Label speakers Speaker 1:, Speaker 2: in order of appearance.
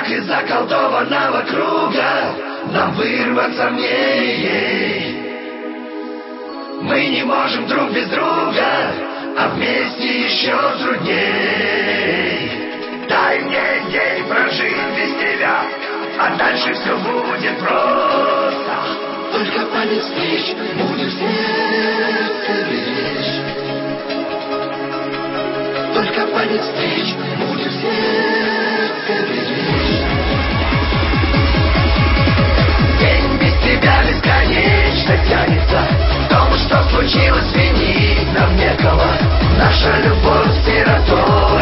Speaker 1: как из заколдованного круга нам вырваться в ней. Мы не можем друг без друга, а вместе еще трудней. Дай мне день прожить без тебя, а дальше все будет просто. Только память встреч будет в сердце беречь. Только память встреч будет в сердце беречь. День без тебя бесконечно тянется. В том, что случилось, винить нам некого. Наша любовь сиротой.